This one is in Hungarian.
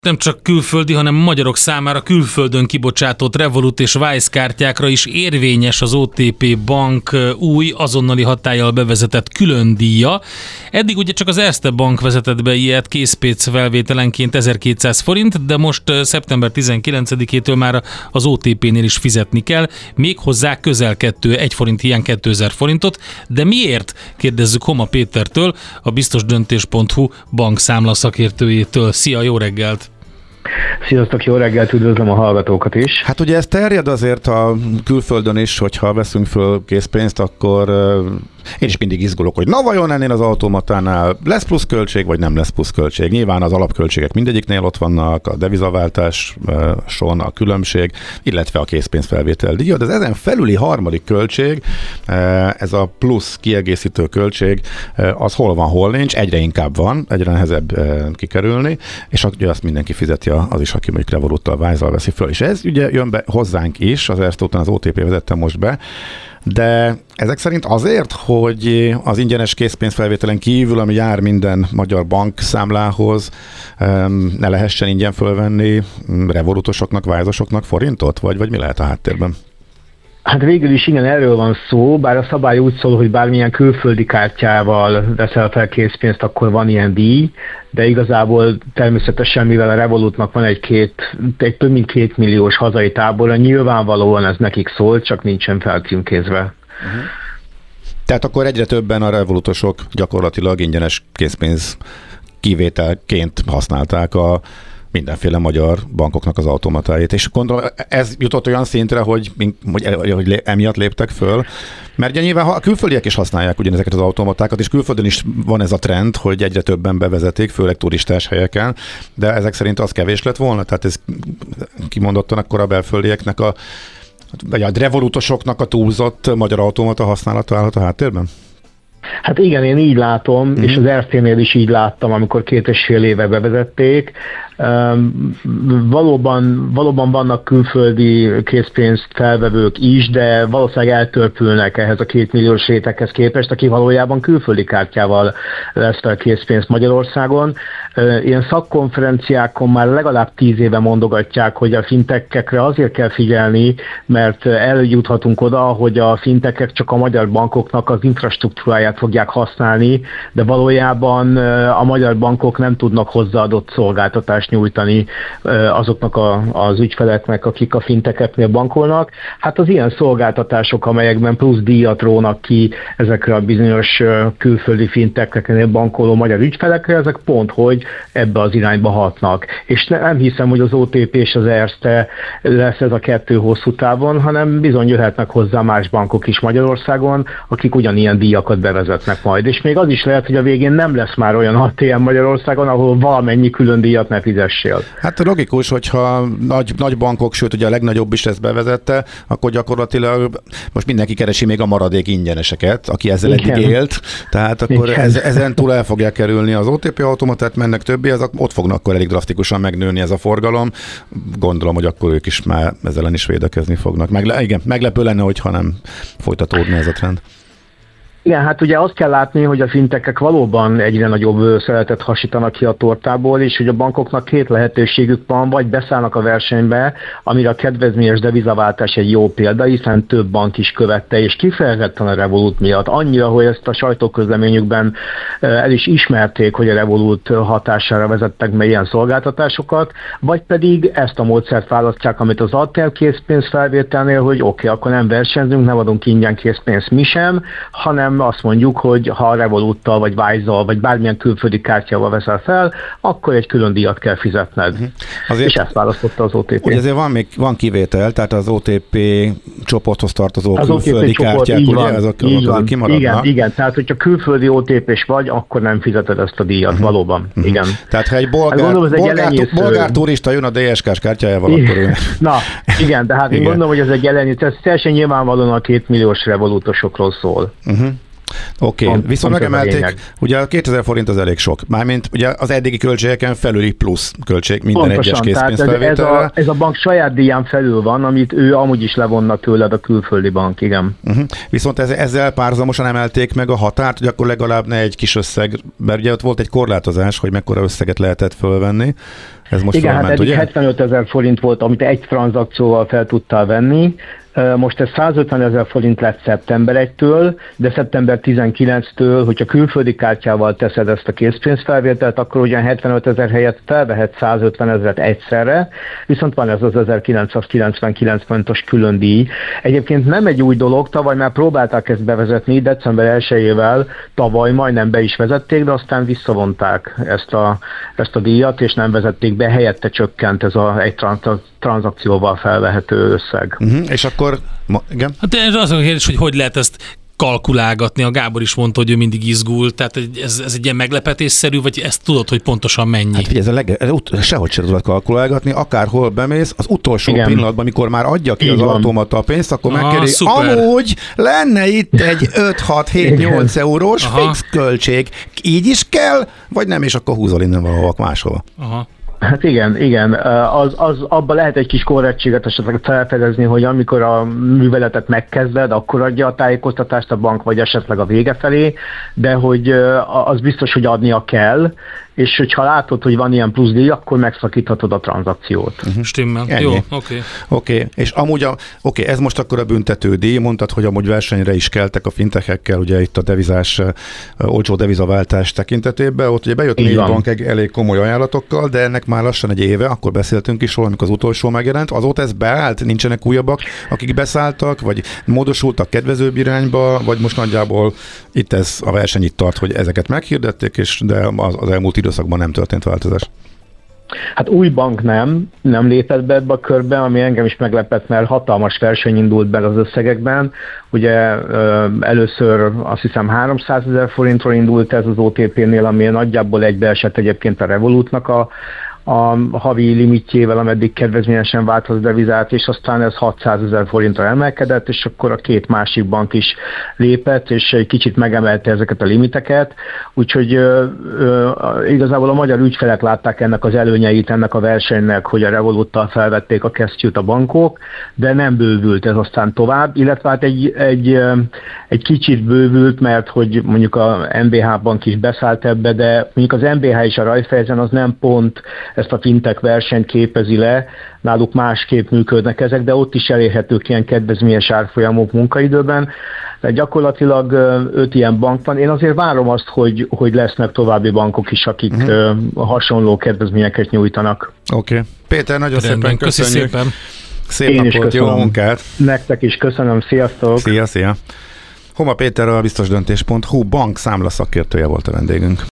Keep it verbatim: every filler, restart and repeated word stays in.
Nem csak külföldi, hanem magyarok számára külföldön kibocsátott Revolut és Wise kártyákra is érvényes az o té pé Bank új, azonnali hatállyal bevezetett külön díja. Eddig ugye csak az Erste Bank vezetett be ilyet készpénz felvételenként ezerkétszáz forint, de most szeptember tizenkilencedikétől már az o té pénél is fizetni kell, méghozzá közel kettő, egy forint hiány kétezer forintot. De miért? Kérdezzük Homa Pétertől, a biztosdöntés pont hu bankszámla szakértőjétől. Szia, jó reggelt! Sziasztok, jó reggelt, üdvözlöm a hallgatókat is. Hát ugye ez terjed azért a külföldön is, hogyha veszünk föl készpénzt, akkor én is mindig izgulok, hogy na vajon ennél az automatánál lesz pluszköltség, vagy nem lesz pluszköltség. Nyilván az alapköltségek mindegyiknél ott vannak, a devizaváltáson a különbség, illetve a készpénzfelvétel díja, de az ezen felüli harmadik költség, ez a plusz kiegészítő költség, az hol van, hol nincs, egyre inkább van, egyre nehezebb kikerülni, és ugye azt mindenki fizeti az is, aki mondjuk Revoluttal, Wise-zal veszi föl. És ez ugye jön be hozzánk is, az Erste után az o té pé vezette most be, de ezek szerint azért, hogy az ingyenes készpénzfelvételen kívül, ami jár minden magyar bankszámlához, ne lehessen ingyen fölvenni revolutosoknak, Wise-osoknak forintot? Vagy, vagy mi lehet a háttérben? Hát végül is igen, erről van szó, bár a szabály úgy szól, hogy bármilyen külföldi kártyával veszel fel készpénzt, akkor van ilyen díj, de igazából természetesen, mivel a Revolutnak van egy, két, egy több mint két milliós hazai tábora, nyilvánvalóan ez nekik szól, csak nincsen felcímkézve. Uh-huh. Tehát akkor egyre többen a revolutosok gyakorlatilag ingyenes készpénz kivételként használták a mindenféle magyar bankoknak az automatáit. És gondolom, ez jutott olyan szintre, hogy, hogy, hogy emiatt léptek föl, mert ugye nyilván a külföldiek is használják ugyanezeket az automatákat, és külföldön is van ez a trend, hogy egyre többen bevezetik, főleg turistás helyeken, de ezek szerint az kevés lett volna, tehát ez kimondottan akkor a belföldieknek a, vagy a revolutosoknak a túlzott magyar automata használata állhat a háttérben? Hát igen, én így látom, mm-hmm. és az Ersténél is így láttam, amikor két és fél éve bevezették. Um, valóban, valóban vannak külföldi készpénzt felvevők is, de valószínűleg eltörpülnek ehhez a két milliós réteghez képest, aki valójában külföldi kártyával lesz fel készpénzt Magyarországon. Uh, ilyen szakkonferenciákon már legalább tíz éve mondogatják, hogy a fintekekre azért kell figyelni, mert eljuthatunk oda, hogy a fintekek csak a magyar bankoknak az infrastruktúráját fogják használni, de valójában a magyar bankok nem tudnak hozzáadott szolgáltatást nyújtani azoknak a, az ügyfeleknek, akik a fintekeknél bankolnak. Hát az ilyen szolgáltatások, amelyekben plusz díjat rónak ki ezekre a bizonyos külföldi fintekeknél bankoló magyar ügyfelekre, ezek pont, hogy ebbe az irányba hatnak. És nem hiszem, hogy az o té pé és az Erste lesz ez a kettő hosszú távon, hanem bizony jöhetnek hozzá más bankok is Magyarországon, akik ugyanilyen díjakat bevezetnek majd. És még az is lehet, hogy a végén nem lesz már olyan á té em Magyarországon, ahol valamennyi külön díjat ne fizessél. Hát logikus, hogyha nagy, nagy bankok, sőt ugye a legnagyobb is ezt bevezette, akkor gyakorlatilag most mindenki keresi még a maradék ingyeneseket, aki ezzel igen. eddig élt. Tehát akkor ez, ezen túl el fogják kerülni az o té pé automatát, mennek többi, az, ott fognak akkor elég drasztikusan megnőni ez a forgalom. Gondolom, hogy akkor ők is már ezzel is védekezni fognak. Megle- igen, meglepő lenne, hogyha nem folytatódna ez a trend. Igen, hát ugye azt kell látni, hogy a fintekek valóban egyre nagyobb szeletet hasítanak ki a tortából, és hogy a bankoknak két lehetőségük van, vagy beszállnak a versenybe, amire a kedvezményes devizaváltás egy jó példa, hiszen több bank is követte, és kifejezetten a Revolut miatt. Annyira, hogy ezt a sajtóközleményükben el is ismerték, hogy a Revolut hatására vezettek be ilyen szolgáltatásokat, vagy pedig ezt a módszert választják, amit az á té em készpénzfelvételnél, hogy oké, okay, akkor nem versenyzünk, nem adunk ingyen készpénzt mi sem, hanem azt mondjuk, hogy ha a Revoluttal, vagy Wise-zal, vagy bármilyen külföldi kártyával veszel fel, akkor egy külön díjat kell fizetned. Uh-huh. Azért, és ezt választotta az o té pé. Ugye azért van még van kivétel, tehát az o té pé csoporthoz tartozó az külföldi kártyák, ugye van, azok, azok, azok kimaradnak. Igen, igen, tehát hogyha külföldi o té pés vagy, akkor nem fizeted ezt a díjat, uh-huh. valóban. Uh-huh. Igen. Tehát ha egy bolgár, hát gondolom, bolgár, egy bolgár turista jön a dé es ká-s kártyájával, akkor ő... Na, igen, de hát én gondolom, hogy ez egy ellenyésző, ez teljesen nyilvánvalóan a két milliós revolutosokról szól. Uh-huh. Oké, okay. Viszont megemelték, ugye a kétezer forint az elég sok, mármint ugye az eddigi költségeken felüli plusz költség minden Pontosan, egyes készpénzfelvételre. Ez, ez, a, ez a bank saját díján felül van, amit ő amúgy is levonna tőled a külföldi bank, igen. Uh-huh. Viszont ez, ezzel párhuzamosan emelték meg a határt, hogy akkor legalább ne egy kis összeg, mert ugye ott volt egy korlátozás, hogy mekkora összeget lehetett fölvenni. Ez most igen, fölment, hát eddig ugye? hetvenötezer forint volt, amit egy tranzakcióval fel tudtál venni. Most ez százötvenezer forint lett szeptember egytől, de szeptember tizenkilencedikétől, hogyha külföldi kártyával teszed ezt a készpénzfelvételt, akkor ugyan hetvenötezer helyett felvehet százötvenezret egyszerre, viszont van ez az ezerkilencszázkilencvenkilenc forintos külön díj. Egyébként nem egy új dolog, tavaly már próbálták ezt bevezetni, december elsejével tavaly majdnem be is vezették, de aztán visszavonták ezt a, ezt a díjat, és nem vezették be, helyette csökkent ez a egy tranzakcióval felvehető összeg. Uh-huh. És akkor, ma, igen? Hát az a kérdés, hogy hogy lehet ezt kalkulálgatni. A Gábor is mondta, hogy ő mindig izgul, tehát ez, ez egy ilyen meglepetésszerű, vagy ezt tudod, hogy pontosan mennyi? Hát figyelj, ez a leg, ez sehogy sem tudod kalkulálgatni, akárhol bemész, az utolsó igen. pillanatban, amikor már adja ki így az automata a pénzt, akkor megkérdezi, amúgy lenne itt egy öt hat hét nyolc eurós Aha. fix költség. Így is kell, vagy nem, és akkor húzol innen valahol máshol. Aha. Hát igen, igen. Az, az, abban lehet egy kis korrektséget esetleg felfedezni, hogy amikor a műveletet megkezded, akkor adja a tájékoztatást a bank, vagy esetleg a vége felé, de hogy az biztos, hogy adnia kell, és hogyha látod, hogy van ilyen plusz díj, akkor megszakíthatod a tranzakciót. Uh-huh. Stimmel. Ennyi. Jó, oké. Okay. Oké, okay. És amúgy, a, oké, okay, ez most akkor a büntető díj, mondtad, hogy amúgy versenyre is keltek a fintechekkel, ugye itt a devizás, uh, olcsó devizaváltás tekintetében, ott ugye bejött négy bank elég komoly ajánlatokkal, de ennek már lassan egy éve, akkor beszéltünk is róla, amikor az utolsó megjelent, azóta ez beállt, nincsenek újabbak, akik beszálltak, vagy módosultak kedvezőbb irányba, vagy most nagyjából itt ez a verseny itt tart, hogy ezeket meghirdették, és de az, az elmúlt időszakban nem történt változás. Hát új bank nem, nem lépett be ebbe a körbe, ami engem is meglepett, mert hatalmas verseny indult be az összegekben. Ugye először azt hiszem háromszázezer forintról indult ez az o té pé-nél, ami nagyjából egybeesett egyébként a Revolutnak a a havi limitjével, ameddig kedvezményesen válthat devizát, és aztán ez hatszázezer forintra emelkedett, és akkor a két másik bank is lépett, és egy kicsit megemelte ezeket a limiteket, úgyhogy ö, ö, igazából a magyar ügyfelek látták ennek az előnyeit, ennek a versenynek, hogy a Revoluttal felvették a kesztyűt a bankok, de nem bővült ez aztán tovább, illetve hát egy, egy, egy kicsit bővült, mert hogy mondjuk a em bé há bank is beszállt ebbe, de mondjuk az em bé há és a Raiffeisen az nem pont ezt a fintech versenyt képezi le, náluk másképp működnek ezek, de ott is elérhetők ilyen kedvezményes árfolyamok munkaidőben. De gyakorlatilag öt ilyen bank van. Én azért várom azt, hogy, hogy lesznek további bankok is, akik uh-huh. hasonló kedvezményeket nyújtanak. Oké. Okay. Péter, nagyon Rendben, szépen köszönjük. Szépen. Szép Én napot, jó munkát. Nektek is köszönöm, sziasztok. Szia, szia. Homa Péter, a biztosdöntés pont hu bank számla szakértője volt a vendégünk.